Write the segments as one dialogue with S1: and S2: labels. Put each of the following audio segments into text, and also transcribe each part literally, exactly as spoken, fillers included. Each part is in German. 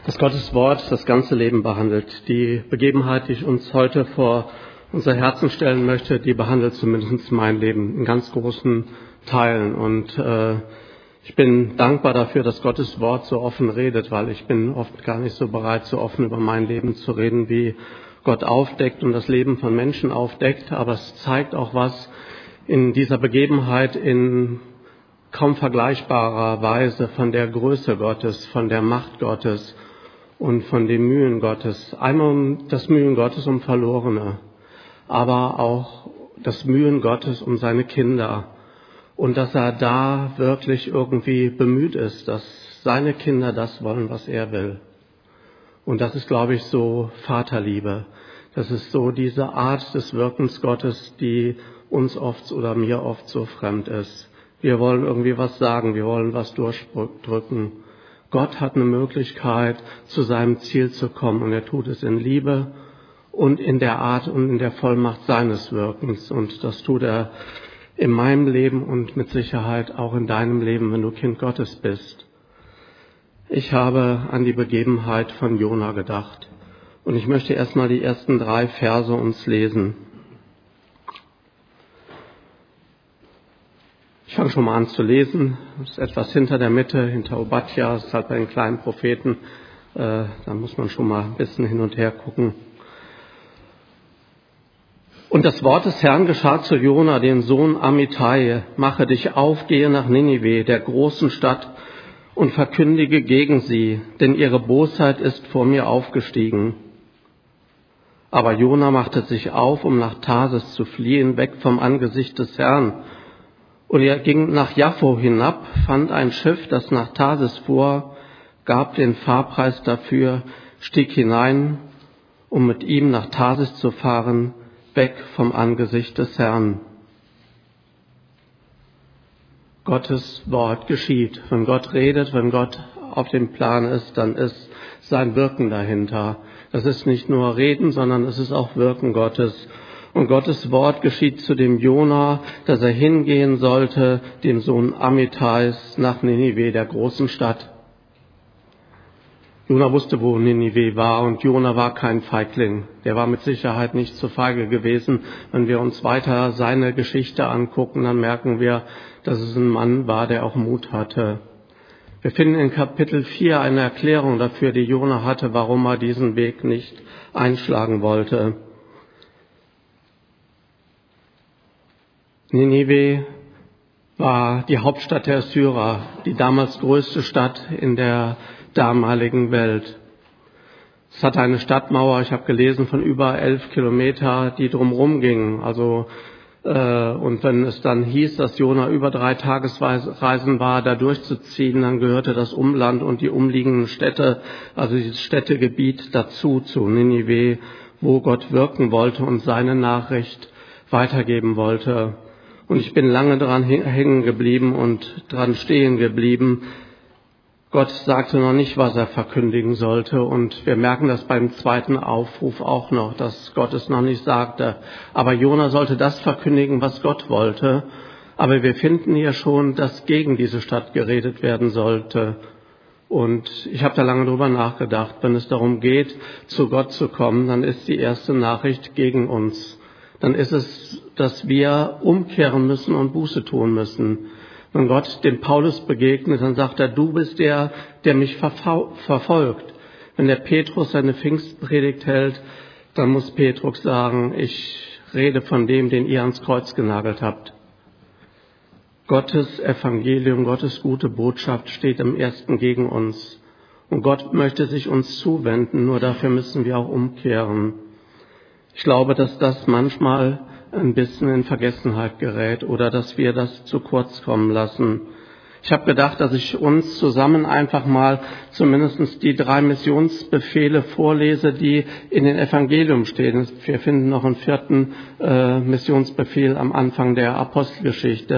S1: dass Gottes Wort das ganze Leben behandelt. Die Begebenheit, die ich uns heute vor unser Herzen stellen möchte, die behandelt zumindest mein Leben in ganz großen Teilen. Und äh, ich bin dankbar dafür, dass Gottes Wort so offen redet, weil ich bin oft gar nicht so bereit, so offen über mein Leben zu reden, wie Gott aufdeckt und das Leben von Menschen aufdeckt. Aber es zeigt auch was in dieser Begebenheit in kaum vergleichbarer Weise von der Größe Gottes, von der Macht Gottes und von den Mühen Gottes. Einmal um das Mühen Gottes um Verlorene, aber auch das Mühen Gottes um seine Kinder. Und dass er da wirklich irgendwie bemüht ist, dass seine Kinder das wollen, was er will. Und das ist, glaube ich, so Vaterliebe. Das ist so diese Art des Wirkens Gottes, die uns oft oder mir oft so fremd ist. Wir wollen irgendwie was sagen, wir wollen was durchdrücken. Gott hat eine Möglichkeit, zu seinem Ziel zu kommen, und er tut es in Liebe und in der Art und in der Vollmacht seines Wirkens. Und das tut er in meinem Leben und mit Sicherheit auch in deinem Leben, wenn du Kind Gottes bist. Ich habe an die Begebenheit von Jona gedacht. Und ich möchte erstmal die ersten drei Verse uns lesen. Ich fange schon mal an zu lesen. Das ist etwas hinter der Mitte, hinter Obadja. Das ist halt bei den kleinen Propheten. Äh, da muss man schon mal ein bisschen hin und her gucken. Und das Wort des Herrn geschah zu Jona, dem Sohn Amittai: Mache dich auf, gehe nach Ninive, der großen Stadt, und verkündige gegen sie, denn ihre Bosheit ist vor mir aufgestiegen. Aber Jona machte sich auf, um nach Tarsis zu fliehen, weg vom Angesicht des Herrn. Und er ging nach Jaffo hinab, fand ein Schiff, das nach Tarsis fuhr, gab den Fahrpreis dafür, stieg hinein, um mit ihm nach Tarsis zu fahren, weg vom Angesicht des Herrn. Gottes Wort geschieht. Wenn Gott redet, wenn Gott auf dem Plan ist, dann ist sein Wirken dahinter. Das ist nicht nur Reden, sondern es ist auch Wirken Gottes. Und Gottes Wort geschieht zu dem Jona, dass er hingehen sollte, dem Sohn Amittais, nach Ninive, der großen Stadt. Jona wusste, wo Ninive war, und Jona war kein Feigling. Der war mit Sicherheit nicht zu feige gewesen. Wenn wir uns weiter seine Geschichte angucken, dann merken wir, dass es ein Mann war, der auch Mut hatte. Wir finden in Kapitel vier eine Erklärung dafür, die Jona hatte, warum er diesen Weg nicht einschlagen wollte. Ninive war die Hauptstadt der Assyrer, die damals größte Stadt in der damaligen Welt. Es hatte eine Stadtmauer, ich habe gelesen, von über elf Kilometer, die drumherum ging. Also äh, und wenn es dann hieß, dass Jona über drei Tagesreisen war, da durchzuziehen, dann gehörte das Umland und die umliegenden Städte, also dieses Städtegebiet dazu, zu Ninive, wo Gott wirken wollte und seine Nachricht weitergeben wollte. Und ich bin lange dran hängen geblieben und dran stehen geblieben. Gott sagte noch nicht, was er verkündigen sollte. Und wir merken das beim zweiten Aufruf auch noch, dass Gott es noch nicht sagte. Aber Jona sollte das verkündigen, was Gott wollte. Aber wir finden hier schon, dass gegen diese Stadt geredet werden sollte. Und ich habe da lange drüber nachgedacht. Wenn es darum geht, zu Gott zu kommen, dann ist die erste Nachricht gegen uns. Dann ist es, dass wir umkehren müssen und Buße tun müssen. Wenn Gott dem Paulus begegnet, dann sagt er: Du bist der, der mich verfolgt. Wenn der Petrus seine Pfingstpredigt hält, dann muss Petrus sagen: Ich rede von dem, den ihr ans Kreuz genagelt habt. Gottes Evangelium, Gottes gute Botschaft steht im Ersten gegen uns. Und Gott möchte sich uns zuwenden, nur dafür müssen wir auch umkehren. Ich glaube, dass das manchmal ein bisschen in Vergessenheit gerät oder dass wir das zu kurz kommen lassen. Ich habe gedacht, dass ich uns zusammen einfach mal zumindest die drei Missionsbefehle vorlese, die in den Evangelium stehen. Wir finden noch einen vierten äh, Missionsbefehl am Anfang der Apostelgeschichte.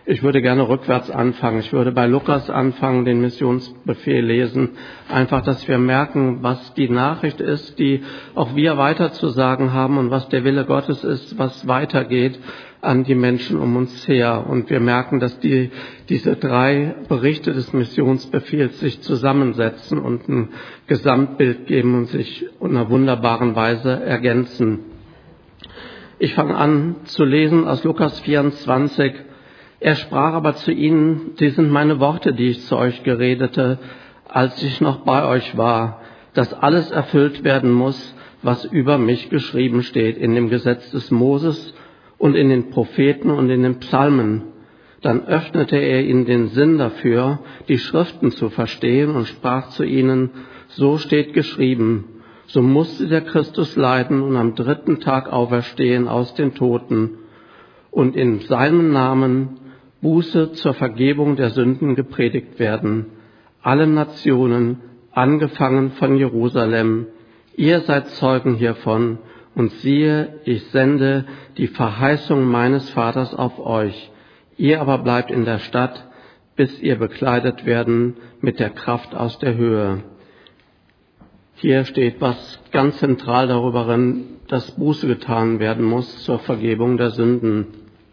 S1: Ich würde gerne rückwärts anfangen. Ich würde bei Lukas anfangen, den Missionsbefehl lesen. Einfach, dass wir merken, was die Nachricht ist, die auch wir weiterzusagen haben und was der Wille Gottes ist, was weitergeht an die Menschen um uns her. Und wir merken, dass die, diese drei Berichte des Missionsbefehls sich zusammensetzen und ein Gesamtbild geben und sich in einer wunderbaren Weise ergänzen. Ich fange an zu lesen aus Lukas vierundzwanzig. Er sprach aber zu ihnen, die sind meine Worte, die ich zu euch geredete, als ich noch bei euch war, dass alles erfüllt werden muss, was über mich geschrieben steht in dem Gesetz des Moses und in den Propheten und in den Psalmen. Dann öffnete er ihnen den Sinn dafür, die Schriften zu verstehen und sprach zu ihnen, so steht geschrieben, so musste der Christus leiden und am dritten Tag auferstehen aus den Toten und in seinem Namen Buße zur Vergebung der Sünden gepredigt werden, allen Nationen, angefangen von Jerusalem. Ihr seid Zeugen hiervon, und siehe, ich sende die Verheißung meines Vaters auf euch. Ihr aber bleibt in der Stadt, bis ihr bekleidet werden mit der Kraft aus der Höhe. Hier steht was ganz zentral darüber drin, dass Buße getan werden muss zur Vergebung der Sünden.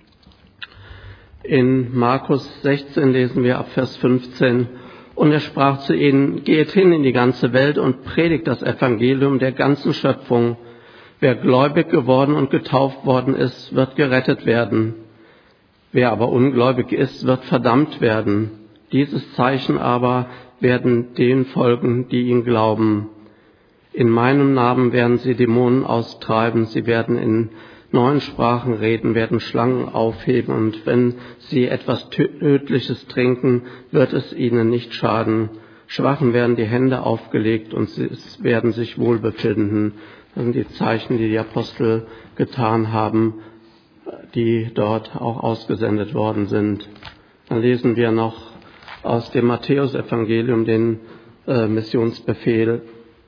S1: In Markus sechzehn lesen wir ab Vers fünfzehn, und er sprach zu ihnen, geht hin in die ganze Welt und predigt das Evangelium der ganzen Schöpfung. Wer gläubig geworden und getauft worden ist, wird gerettet werden. Wer aber ungläubig ist, wird verdammt werden. Dieses Zeichen aber werden denen folgen, die ihn glauben. In meinem Namen werden sie Dämonen austreiben, sie werden in neuen Sprachen reden, werden Schlangen aufheben, und wenn sie etwas Tödliches trinken, wird es ihnen nicht schaden. Schwachen werden die Hände aufgelegt und sie werden sich wohl befinden. Das sind die Zeichen, die die Apostel getan haben, die dort auch ausgesendet worden sind. Dann lesen wir noch aus dem Matthäus-Evangelium den äh, Missionsbefehl.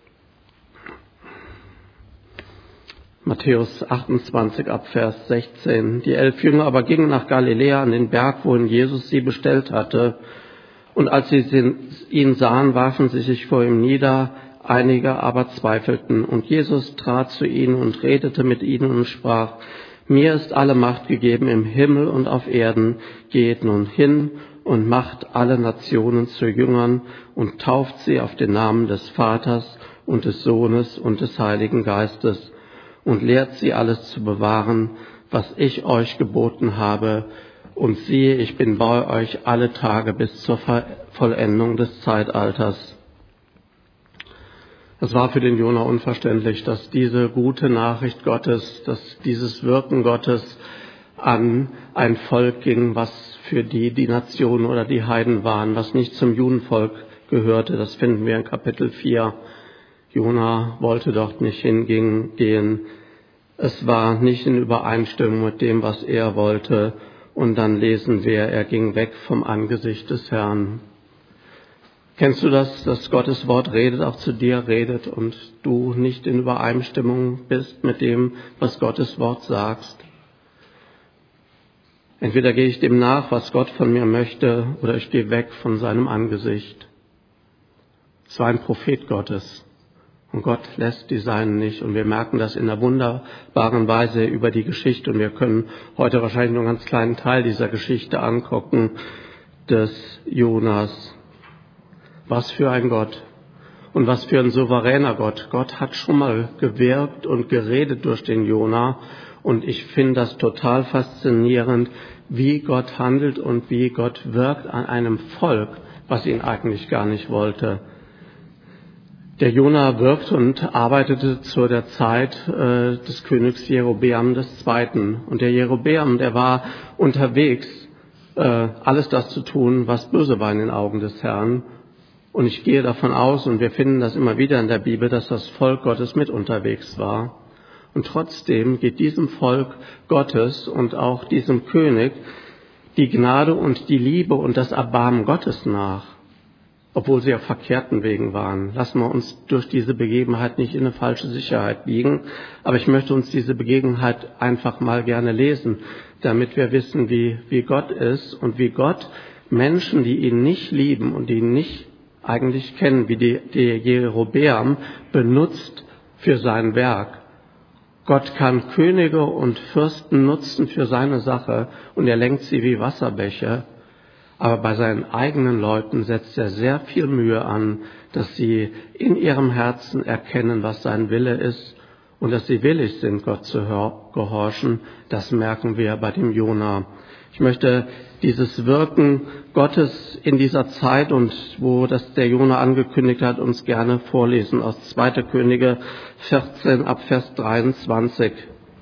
S1: Matthäus achtundzwanzig ab Vers sechzehn. Die elf Jünger aber gingen nach Galiläa an den Berg, wohin Jesus sie bestellt hatte. Und als sie ihn sahen, warfen sie sich vor ihm nieder, einige aber zweifelten. Und Jesus trat zu ihnen und redete mit ihnen und sprach, mir ist alle Macht gegeben im Himmel und auf Erden. Geht nun hin und macht alle Nationen zu Jüngern und tauft sie auf den Namen des Vaters und des Sohnes und des Heiligen Geistes und lehrt sie alles zu bewahren, was ich euch geboten habe. Und siehe, ich bin bei euch alle Tage bis zur Vollendung des Zeitalters. Es war für den Jona unverständlich, dass diese gute Nachricht Gottes, dass dieses Wirken Gottes an ein Volk ging, was für die die Nationen oder die Heiden waren, was nicht zum Judenvolk gehörte. Das finden wir in Kapitel vier. Jona wollte dort nicht hingehen. Es war nicht in Übereinstimmung mit dem, was er wollte. Und dann lesen wir, er ging weg vom Angesicht des Herrn. Kennst du das, dass Gottes Wort redet, auch zu dir redet und du nicht in Übereinstimmung bist mit dem, was Gottes Wort sagt? Entweder gehe ich dem nach, was Gott von mir möchte, oder ich gehe weg von seinem Angesicht. Es war ein Prophet Gottes. Und Gott lässt die Seinen nicht. Und wir merken das in einer wunderbaren Weise über die Geschichte. Und wir können heute wahrscheinlich nur einen ganz kleinen Teil dieser Geschichte angucken, des Jonas. Was für ein Gott. Und was für ein souveräner Gott. Gott hat schon mal gewirkt und geredet durch den Jona. Und ich finde das total faszinierend, wie Gott handelt und wie Gott wirkt an einem Volk, was ihn eigentlich gar nicht wollte. Der Jona wirkte und arbeitete zu der Zeit äh, des Königs Jerobeam des Zweiten. Und der Jerobeam, der war unterwegs, äh, alles das zu tun, was böse war in den Augen des Herrn. Und ich gehe davon aus, und wir finden das immer wieder in der Bibel, dass das Volk Gottes mit unterwegs war. Und trotzdem geht diesem Volk Gottes und auch diesem König die Gnade und die Liebe und das Erbarmen Gottes nach. obwohl sie auf verkehrten Wegen waren. Lassen wir uns durch diese Begebenheit nicht in eine falsche Sicherheit biegen, aber ich möchte uns diese Begebenheit einfach mal gerne lesen, damit wir wissen, wie, wie Gott ist und wie Gott Menschen, die ihn nicht lieben und die ihn nicht eigentlich kennen, wie die, die Jerobeam, benutzt für sein Werk. Gott kann Könige und Fürsten nutzen für seine Sache und er lenkt sie wie Wasserbäche. Aber bei seinen eigenen Leuten setzt er sehr viel Mühe an, dass sie in ihrem Herzen erkennen, was sein Wille ist und dass sie willig sind, Gott zu gehorchen. Das merken wir bei dem Jona. Ich möchte dieses Wirken Gottes in dieser Zeit und wo das der Jona angekündigt hat, uns gerne vorlesen aus zweiter Könige vierzehn ab Vers dreiundzwanzig.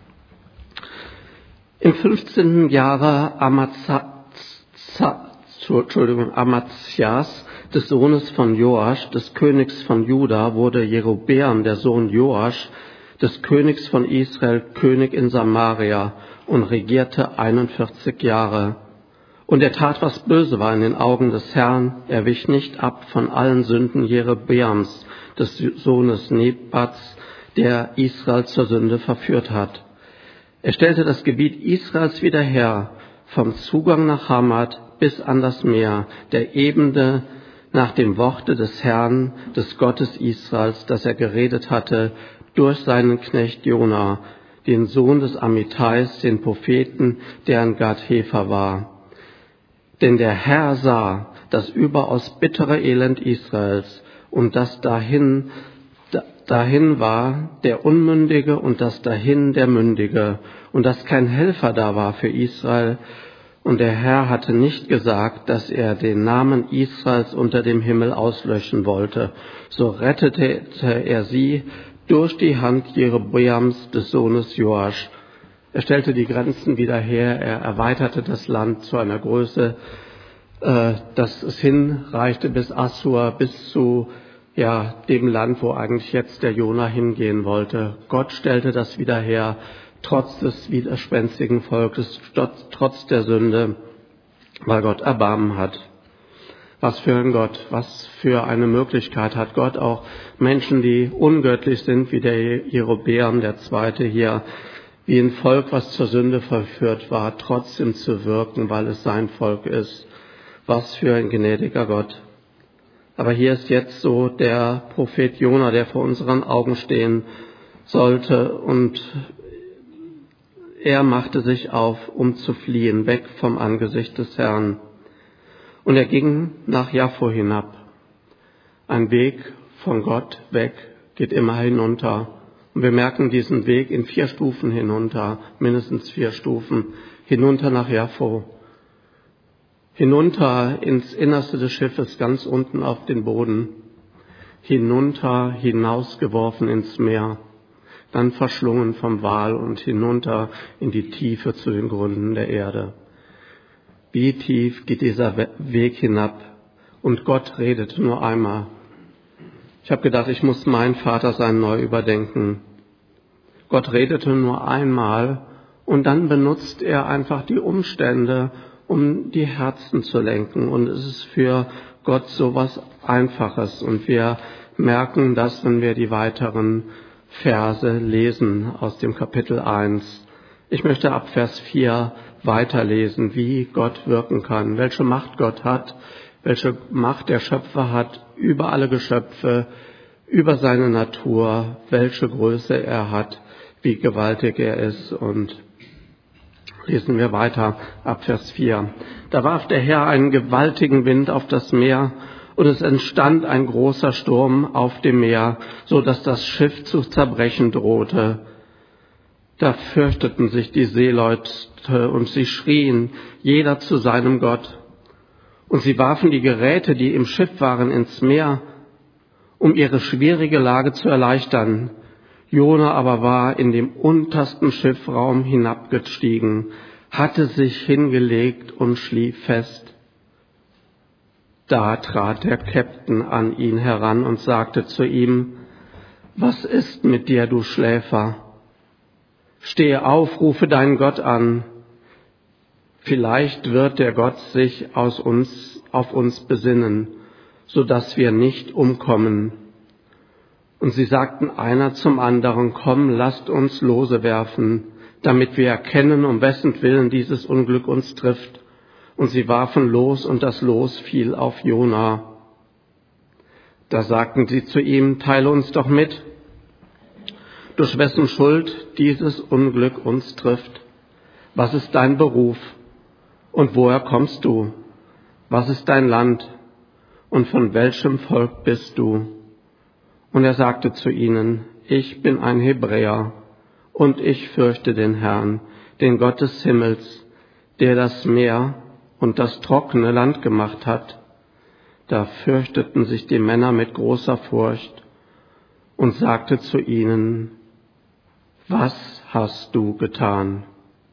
S1: Im fünfzehnten Jahre Amazia, Entschuldigung, Amazias, des Sohnes von Joasch, des Königs von Juda, wurde Jerobeam, der Sohn Joasch, des Königs von Israel, König in Samaria und regierte einundvierzig Jahre. Und er tat, was böse war in den Augen des Herrn. Er wich nicht ab von allen Sünden Jerobeams, des Sohnes Nebats, der Israel zur Sünde verführt hat. Er stellte das Gebiet Israels wieder her, vom Zugang nach Hamat bis an das Meer, der Ebene nach dem Worte des Herrn, des Gottes Israels, das er geredet hatte durch seinen Knecht Jona, den Sohn des Amittais, den Propheten, der in Gad-Hefer war. Denn der Herr sah das überaus bittere Elend Israels und das dahin, dahin war der Unmündige und das dahin der Mündige und dass kein Helfer da war für Israel. Und der Herr hatte nicht gesagt, dass er den Namen Israels unter dem Himmel auslöschen wollte. So rettete er sie durch die Hand Jerobeams des Sohnes Joasch. Er stellte die Grenzen wieder her, er erweiterte das Land zu einer Größe, äh, dass es hinreichte bis Assur, bis zu ja, dem Land, wo eigentlich jetzt der Jona hingehen wollte. Gott stellte das wieder her, trotz des widerspenstigen Volkes, trotz der Sünde, weil Gott Erbarmen hat. Was für ein Gott, was für eine Möglichkeit hat Gott auch Menschen, die ungöttlich sind, wie der Jerobeam, der Zweite hier, wie ein Volk, was zur Sünde verführt war, trotzdem zu wirken, weil es sein Volk ist. Was für ein gnädiger Gott. Aber hier ist jetzt so der Prophet Jona, der vor unseren Augen stehen sollte, und er machte sich auf, um zu fliehen, weg vom Angesicht des Herrn. Und er ging nach Jaffo hinab. Ein Weg von Gott weg geht immer hinunter. Und wir merken diesen Weg in vier Stufen hinunter, mindestens vier Stufen, hinunter nach Jaffo. Hinunter ins Innerste des Schiffes, ganz unten auf den Boden. Hinunter, hinausgeworfen ins Meer. Dann verschlungen vom Wal und hinunter in die Tiefe zu den Gründen der Erde. Wie tief geht dieser Weg hinab? Und Gott redet nur einmal. Ich habe gedacht, ich muss mein Vatersein neu überdenken. Gott redete nur einmal und dann benutzt er einfach die Umstände, um die Herzen zu lenken. Und es ist für Gott so was Einfaches. Und wir merken das, wenn wir die weiteren Verse lesen aus dem Kapitel eins. Ich möchte ab Vers vier weiterlesen, wie Gott wirken kann, welche Macht Gott hat, welche Macht der Schöpfer hat über alle Geschöpfe, über seine Natur, welche Größe er hat, wie gewaltig er ist. Und lesen wir weiter ab Vers vier. Da warf der Herr einen gewaltigen Wind auf das Meer, und es entstand ein großer Sturm auf dem Meer, so dass das Schiff zu zerbrechen drohte. Da fürchteten sich die Seeleute und sie schrien, jeder zu seinem Gott. Und sie warfen die Geräte, die im Schiff waren, ins Meer, um ihre schwierige Lage zu erleichtern. Jona aber war in dem untersten Schiffraum hinabgestiegen, hatte sich hingelegt und schlief fest. Da trat der Käpt'n an ihn heran und sagte zu ihm, was ist mit dir, du Schläfer? Stehe auf, rufe deinen Gott an. Vielleicht wird der Gott sich aus uns, auf uns besinnen, so dass wir nicht umkommen. Und sie sagten einer zum anderen, komm, lasst uns Lose werfen, damit wir erkennen, um wessen Willen dieses Unglück uns trifft. Und sie warfen los, und das Los fiel auf Jona. Da sagten sie zu ihm, teile uns doch mit, durch wessen Schuld dieses Unglück uns trifft. Was ist dein Beruf? Und woher kommst du? Was ist dein Land? Und von welchem Volk bist du? Und er sagte zu ihnen, ich bin ein Hebräer, und ich fürchte den Herrn, den Gott des Himmels, der das Meer und das trockene Land gemacht hat. Da fürchteten sich die Männer mit großer Furcht und sagte zu ihnen, was hast du getan?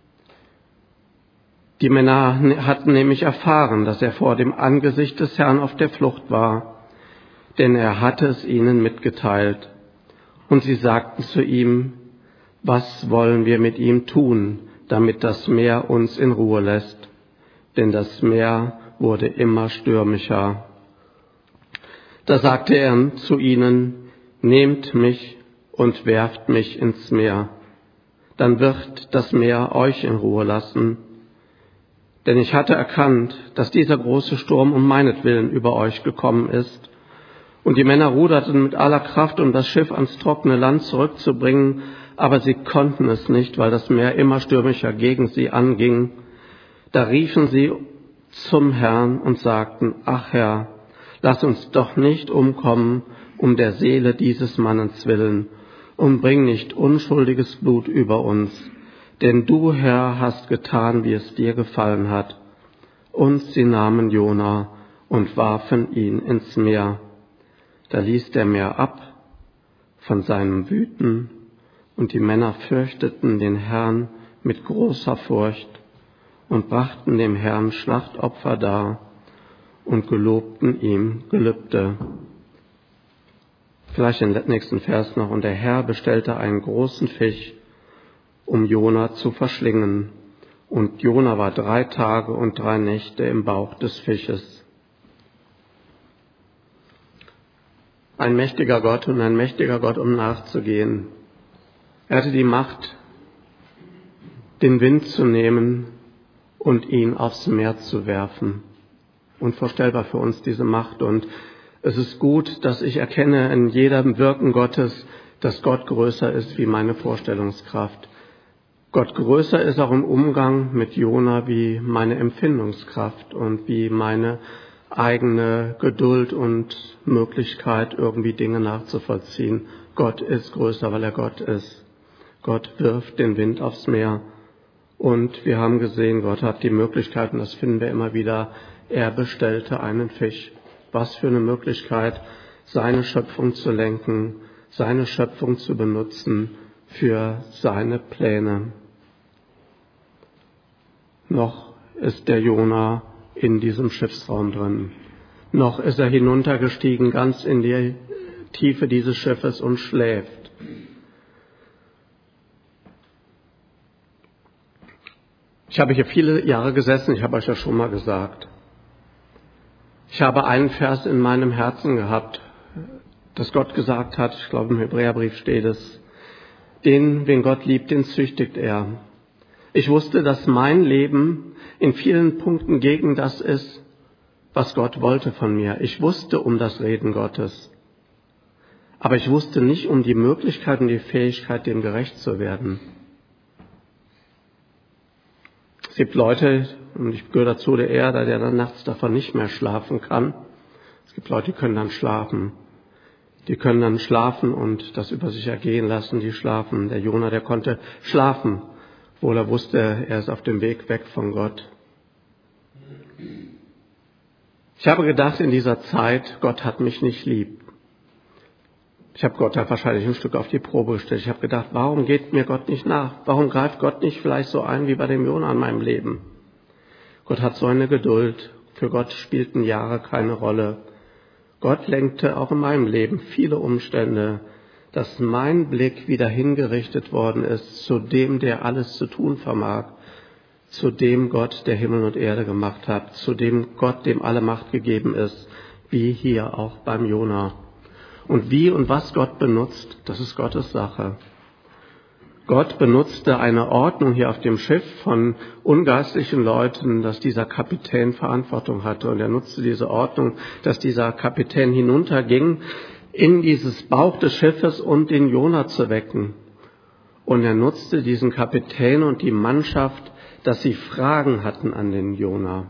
S1: Die Männer hatten nämlich erfahren, dass er vor dem Angesicht des Herrn auf der Flucht war, denn er hatte es ihnen mitgeteilt. Und sie sagten zu ihm, was wollen wir mit ihm tun, damit das Meer uns in Ruhe lässt? Denn das Meer wurde immer stürmischer. Da sagte er zu ihnen, nehmt mich und werft mich ins Meer. Dann wird das Meer euch in Ruhe lassen. Denn ich hatte erkannt, dass dieser große Sturm um meinetwillen über euch gekommen ist. Und die Männer ruderten mit aller Kraft, um das Schiff ans trockene Land zurückzubringen, aber sie konnten es nicht, weil das Meer immer stürmischer gegen sie anging. Da riefen sie zum Herrn und sagten, ach Herr, lass uns doch nicht umkommen um der Seele dieses Mannes willen und bring nicht unschuldiges Blut über uns. Denn du, Herr, hast getan, wie es dir gefallen hat. Und sie nahmen Jona und warfen ihn ins Meer. Da ließ der Meer ab von seinem Wüten, und die Männer fürchteten den Herrn mit großer Furcht und brachten dem Herrn Schlachtopfer dar und gelobten ihm Gelübde. Vielleicht den nächsten Vers noch. Und der Herr bestellte einen großen Fisch, um Jona zu verschlingen. Und Jona war drei Tage und drei Nächte im Bauch des Fisches. Ein mächtiger Gott und ein mächtiger Gott, um nachzugehen. Er hatte die Macht, den Wind zu nehmen und ihn aufs Meer zu werfen. Unvorstellbar für uns diese Macht. Und es ist gut, dass ich erkenne in jedem Wirken Gottes, dass Gott größer ist wie meine Vorstellungskraft. Gott größer ist auch im Umgang mit Jona wie meine Empfindungskraft und wie meine eigene Geduld und Möglichkeit, irgendwie Dinge nachzuvollziehen. Gott ist größer, weil er Gott ist. Gott wirft den Wind aufs Meer. Und wir haben gesehen, Gott hat die Möglichkeiten, das finden wir immer wieder, er bestellte einen Fisch. Was für eine Möglichkeit, seine Schöpfung zu lenken, seine Schöpfung zu benutzen für seine Pläne. Noch ist der Jona in diesem Schiffsraum drin. Noch ist er hinuntergestiegen ganz in die Tiefe dieses Schiffes und schläft. Ich habe hier viele Jahre gesessen, ich habe euch ja schon mal gesagt. Ich habe einen Vers in meinem Herzen gehabt, dass Gott gesagt hat, ich glaube im Hebräerbrief steht es, den, wen Gott liebt, den züchtigt er. Ich wusste, dass mein Leben in vielen Punkten gegen das ist, was Gott wollte von mir. Ich wusste um das Reden Gottes. Aber ich wusste nicht um die Möglichkeit und die Fähigkeit, dem gerecht zu werden. Es gibt Leute, und ich gehöre dazu, der Erder, der dann nachts davon nicht mehr schlafen kann. Es gibt Leute, die können dann schlafen. Die können dann schlafen und das über sich ergehen lassen, die schlafen. Der Jona, der konnte schlafen, obwohl er wusste, er ist auf dem Weg weg von Gott. Ich habe gedacht in dieser Zeit, Gott hat mich nicht lieb. Ich habe Gott da wahrscheinlich ein Stück auf die Probe gestellt. Ich habe gedacht, warum geht mir Gott nicht nach? Warum greift Gott nicht vielleicht so ein wie bei dem Jona in meinem Leben? Gott hat so eine Geduld. Für Gott spielten Jahre keine Rolle. Gott lenkte auch in meinem Leben viele Umstände, dass mein Blick wieder hingerichtet worden ist zu dem, der alles zu tun vermag, zu dem Gott, der Himmel und Erde gemacht hat, zu dem Gott, dem alle Macht gegeben ist, wie hier auch beim Jona. Und wie und was Gott benutzt, das ist Gottes Sache. Gott benutzte eine Ordnung hier auf dem Schiff von ungeistlichen Leuten, dass dieser Kapitän Verantwortung hatte. Und er nutzte diese Ordnung, dass dieser Kapitän hinunterging in dieses Bauch des Schiffes, um den Jona zu wecken. Und er nutzte diesen Kapitän und die Mannschaft, dass sie Fragen hatten an den Jona.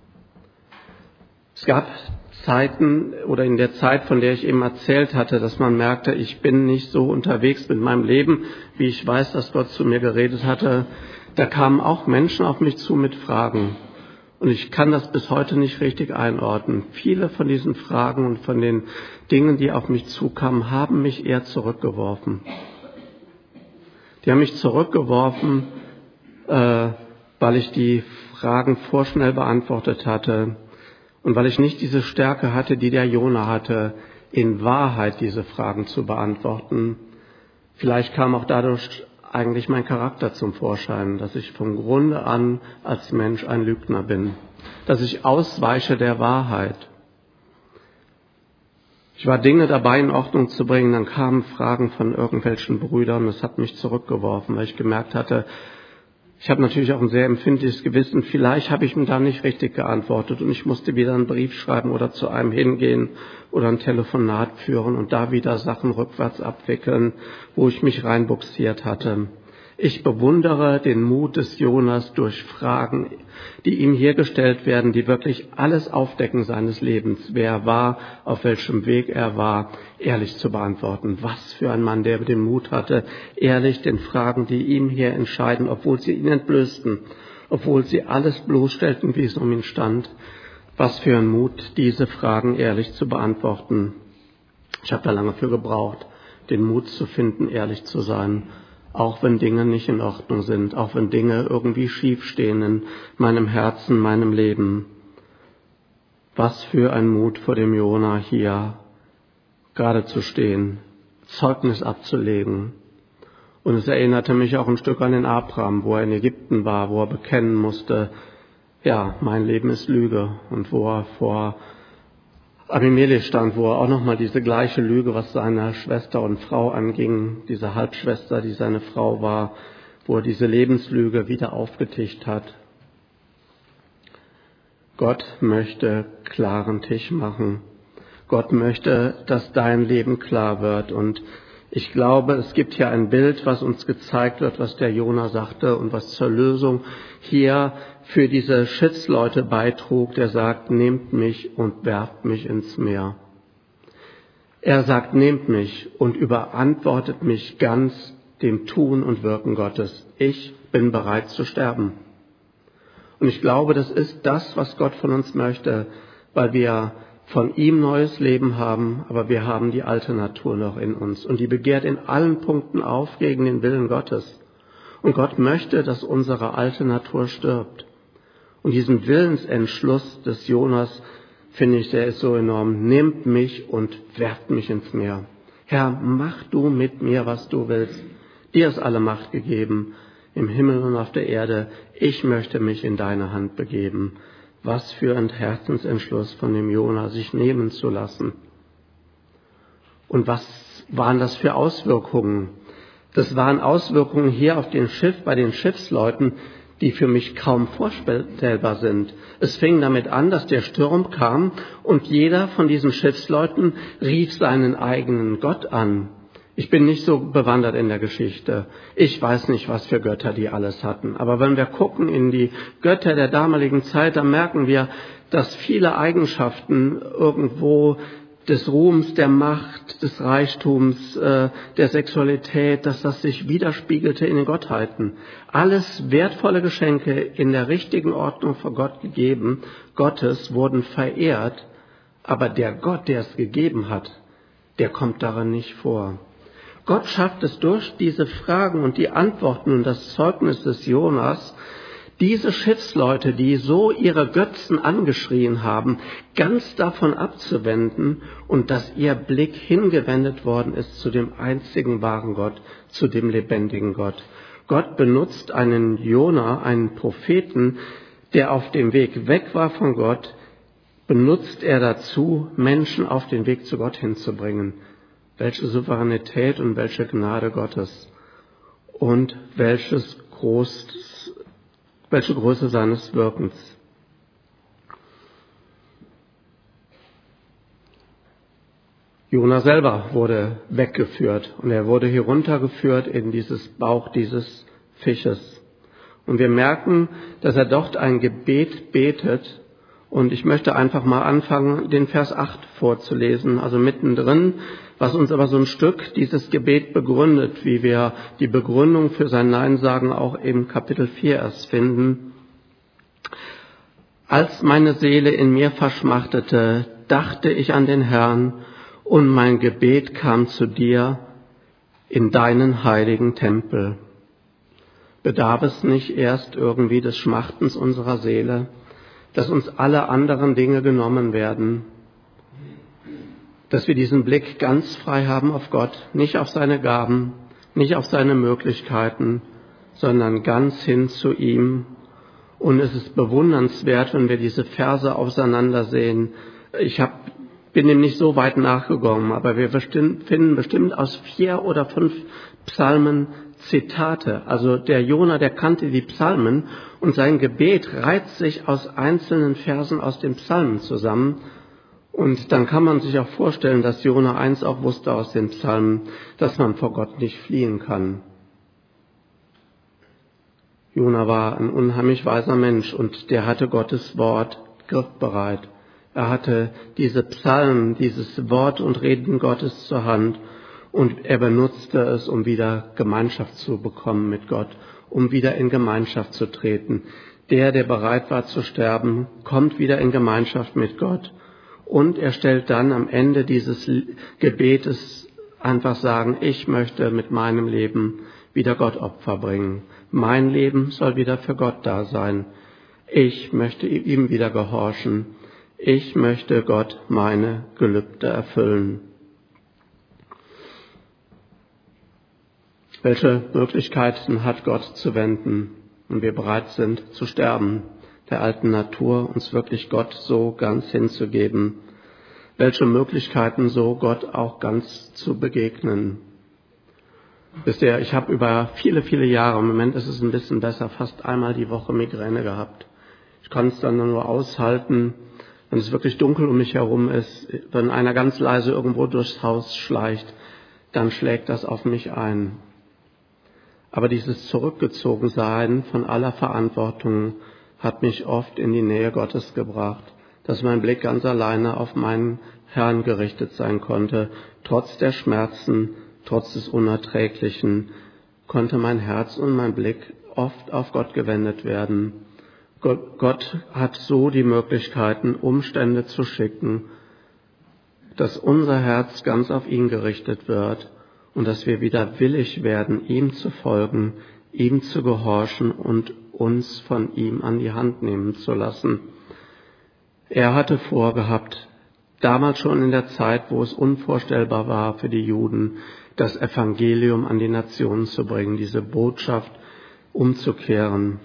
S1: Es gab Zeiten oder in der Zeit, von der ich eben erzählt hatte, dass man merkte, ich bin nicht so unterwegs mit meinem Leben, wie ich weiß, dass Gott zu mir geredet hatte. Da kamen auch Menschen auf mich zu mit Fragen. Und ich kann das bis heute nicht richtig einordnen. Viele von diesen Fragen und von den Dingen, die auf mich zukamen, haben mich eher zurückgeworfen. Die haben mich zurückgeworfen, äh, weil ich die Fragen vorschnell beantwortet hatte. Und weil ich nicht diese Stärke hatte, die der Jona hatte, in Wahrheit diese Fragen zu beantworten. Vielleicht kam auch dadurch eigentlich mein Charakter zum Vorschein, dass ich vom Grunde an als Mensch ein Lügner bin, dass ich ausweiche der Wahrheit. Ich war Dinge dabei in Ordnung zu bringen, dann kamen Fragen von irgendwelchen Brüdern, das hat mich zurückgeworfen, weil ich gemerkt hatte, ich habe natürlich auch ein sehr empfindliches Gewissen. Vielleicht habe ich mir da nicht richtig geantwortet und ich musste wieder einen Brief schreiben oder zu einem hingehen oder ein Telefonat führen und da wieder Sachen rückwärts abwickeln, wo ich mich reinbuxiert hatte. Ich bewundere den Mut des Jonas durch Fragen, die ihm hier gestellt werden, die wirklich alles aufdecken seines Lebens, wer er war, auf welchem Weg er war, ehrlich zu beantworten. Was für ein Mann, der den Mut hatte, ehrlich den Fragen, die ihm hier entscheiden, obwohl sie ihn entblößten, obwohl sie alles bloßstellten, wie es um ihn stand. Was für ein Mut, diese Fragen ehrlich zu beantworten. Ich habe da lange für gebraucht, den Mut zu finden, ehrlich zu sein. Auch wenn Dinge nicht in Ordnung sind, auch wenn Dinge irgendwie schief stehen in meinem Herzen, meinem Leben. Was für ein Mut vor dem Jona hier gerade zu stehen, Zeugnis abzulegen. Und es erinnerte mich auch ein Stück an den Abraham, wo er in Ägypten war, wo er bekennen musste, ja, mein Leben ist Lüge. Und wo er vor Abimelech stand, wo er auch nochmal diese gleiche Lüge, was seine Schwester und Frau anging, diese Halbschwester, die seine Frau war, wo er diese Lebenslüge wieder aufgetischt hat. Gott möchte klaren Tisch machen. Gott möchte, dass dein Leben klar wird. Und ich glaube, es gibt hier ein Bild, was uns gezeigt wird, was der Jona sagte und was zur Lösung hier für diese Schiffsleute beitrug, der sagt, nehmt mich und werft mich ins Meer. Er sagt, nehmt mich und überantwortet mich ganz dem Tun und Wirken Gottes. Ich bin bereit zu sterben. Und ich glaube, das ist das, was Gott von uns möchte, weil wir von ihm neues Leben haben, aber wir haben die alte Natur noch in uns. Und die begehrt in allen Punkten auf gegen den Willen Gottes. Und Gott möchte, dass unsere alte Natur stirbt. Und diesen Willensentschluss des Jonas, finde ich, der ist so enorm. Nehmt mich und werft mich ins Meer. Herr, mach du mit mir, was du willst. Dir ist alle Macht gegeben, im Himmel und auf der Erde. Ich möchte mich in deine Hand begeben. Was für ein Herzensentschluss von dem Jona, sich nehmen zu lassen. Und was waren das für Auswirkungen? Das waren Auswirkungen hier auf dem Schiff, bei den Schiffsleuten, die für mich kaum vorstellbar sind. Es fing damit an, dass der Sturm kam und jeder von diesen Schiffsleuten rief seinen eigenen Gott an. Ich bin nicht so bewandert in der Geschichte. Ich weiß nicht, was für Götter die alles hatten. Aber wenn wir gucken in die Götter der damaligen Zeit, dann merken wir, dass viele Eigenschaften irgendwo des Ruhms, der Macht, des Reichtums, äh, der Sexualität, dass das sich widerspiegelte in den Gottheiten. Alles wertvolle Geschenke in der richtigen Ordnung vor Gott gegeben, Gottes, wurden verehrt, aber der Gott, der es gegeben hat, der kommt darin nicht vor. Gott schafft es durch diese Fragen und die Antworten und das Zeugnis des Jonas, diese Schiffsleute, die so ihre Götzen angeschrien haben, ganz davon abzuwenden und dass ihr Blick hingewendet worden ist zu dem einzigen wahren Gott, zu dem lebendigen Gott. Gott benutzt einen Jona, einen Propheten, der auf dem Weg weg war von Gott, benutzt er dazu, Menschen auf den Weg zu Gott hinzubringen. Welche Souveränität und welche Gnade Gottes und welches Groß, welche Größe seines Wirkens. Jona selber wurde weggeführt und er wurde heruntergeführt in dieses Bauch dieses Fisches. Und wir merken, dass er dort ein Gebet betet. Und ich möchte einfach mal anfangen, den Vers acht vorzulesen, also mittendrin, was uns aber so ein Stück dieses Gebet begründet, wie wir die Begründung für sein Nein sagen auch im Kapitel vier erst finden. Als meine Seele in mir verschmachtete, dachte ich an den Herrn, und mein Gebet kam zu dir in deinen heiligen Tempel. Bedarf es nicht erst irgendwie des Schmachtens unserer Seele, dass uns alle anderen Dinge genommen werden, dass wir diesen Blick ganz frei haben auf Gott, nicht auf seine Gaben, nicht auf seine Möglichkeiten, sondern ganz hin zu ihm. Und es ist bewundernswert, wenn wir diese Verse auseinandersehen. Ich hab, bin dem nicht so weit nachgegangen, aber wir bestimmt, finden bestimmt aus vier oder fünf Psalmen Zitate. Also der Jona, der kannte die Psalmen und sein Gebet reiht sich aus einzelnen Versen aus den Psalmen zusammen. Und dann kann man sich auch vorstellen, dass Jona eins auch wusste aus den Psalmen, dass man vor Gott nicht fliehen kann. Jona war ein unheimlich weiser Mensch und der hatte Gottes Wort griffbereit. Er hatte diese Psalmen, dieses Wort und Reden Gottes zur Hand und er benutzte es, um wieder Gemeinschaft zu bekommen mit Gott, um wieder in Gemeinschaft zu treten. Der, der bereit war zu sterben, kommt wieder in Gemeinschaft mit Gott. Und er stellt dann am Ende dieses Gebetes einfach sagen, ich möchte mit meinem Leben wieder Gott Opfer bringen. Mein Leben soll wieder für Gott da sein. Ich möchte ihm wieder gehorchen. Ich möchte Gott meine Gelübde erfüllen. Welche Möglichkeiten hat Gott zu wenden, wenn wir bereit sind zu sterben, der alten Natur uns wirklich Gott so ganz hinzugeben? Welche Möglichkeiten so Gott auch ganz zu begegnen? Wisst ihr, ich habe über viele, viele Jahre, im Moment ist es ein bisschen besser, fast einmal die Woche Migräne gehabt. Ich kann es dann nur aushalten, wenn es wirklich dunkel um mich herum ist, wenn einer ganz leise irgendwo durchs Haus schleicht, dann schlägt das auf mich ein. Aber dieses Zurückgezogensein von aller Verantwortung hat mich oft in die Nähe Gottes gebracht, dass mein Blick ganz alleine auf meinen Herrn gerichtet sein konnte. Trotz der Schmerzen, trotz des Unerträglichen, konnte mein Herz und mein Blick oft auf Gott gewendet werden. Gott hat so die Möglichkeiten, Umstände zu schicken, dass unser Herz ganz auf ihn gerichtet wird und dass wir wieder willig werden, ihm zu folgen, ihm zu gehorchen und uns von ihm an die Hand nehmen zu lassen. Er hatte vorgehabt, damals schon in der Zeit, wo es unvorstellbar war für die Juden, das Evangelium an die Nationen zu bringen, diese Botschaft umzukehren.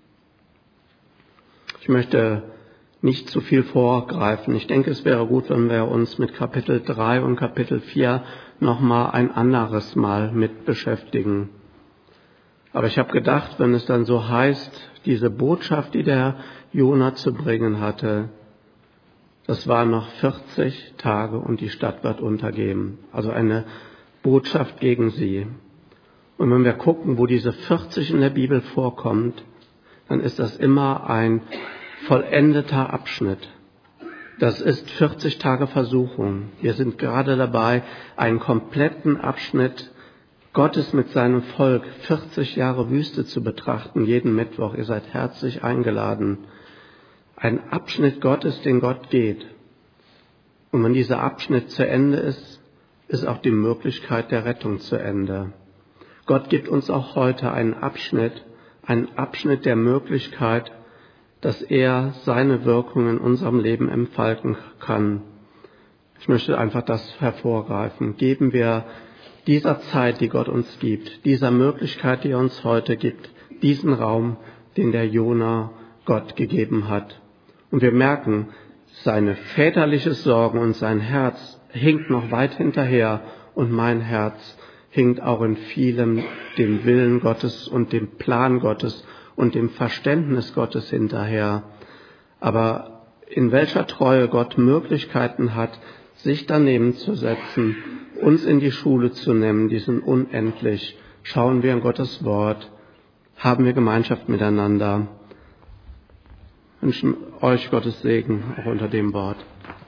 S1: Ich möchte nicht zu viel vorgreifen. Ich denke, es wäre gut, wenn wir uns mit Kapitel drei und Kapitel vier nochmal ein anderes Mal mit beschäftigen. Aber ich habe gedacht, wenn es dann so heißt, diese Botschaft, die der Jona zu bringen hatte, das waren noch vierzig Tage und die Stadt wird untergehen. Also eine Botschaft gegen sie. Und wenn wir gucken, wo diese vierzig in der Bibel vorkommt, dann ist das immer ein vollendeter Abschnitt. Das ist vierzig Tage Versuchung. Wir sind gerade dabei, einen kompletten Abschnitt Gottes mit seinem Volk, vierzig Jahre Wüste zu betrachten, jeden Mittwoch. Ihr seid herzlich eingeladen. Ein Abschnitt Gottes, den Gott geht. Und wenn dieser Abschnitt zu Ende ist, ist auch die Möglichkeit der Rettung zu Ende. Gott gibt uns auch heute einen Abschnitt, einen Abschnitt der Möglichkeit, dass er seine Wirkungen in unserem Leben entfalten kann. Ich möchte einfach das hervorgreifen. Geben wir dieser Zeit, die Gott uns gibt, dieser Möglichkeit, die er uns heute gibt, diesen Raum, den der Jona Gott gegeben hat. Und wir merken, seine väterliche Sorgen und sein Herz hinkt noch weit hinterher und mein Herz hinkt auch in vielem dem Willen Gottes und dem Plan Gottes und dem Verständnis Gottes hinterher. Aber in welcher Treue Gott Möglichkeiten hat, sich daneben zu setzen, uns in die Schule zu nehmen, die sind unendlich. Schauen wir in Gottes Wort, haben wir Gemeinschaft miteinander. Wünschen euch Gottes Segen auch unter dem Wort.